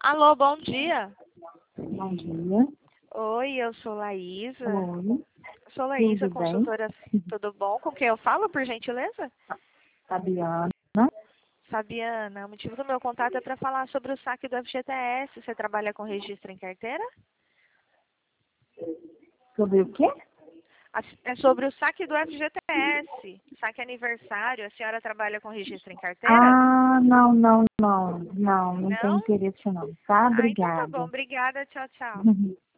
Alô, bom dia. Bom dia. Oi, eu sou Laísa. Oi, Sou Laísa, tudo bem? consultora. Tudo bom? Com quem eu falo, por gentileza? Fabiana, Fabiana, o motivo do meu contato é para falar sobre o saque do FGTS. Você trabalha com registro em carteira? sobre o quê? É sobre o saque do FGTS. Saque aniversário. A senhora trabalha com registro em carteira? Não Não? tem interesse não, tá? Ah, então tá bom. Obrigada. Obrigada. Tchau, tchau.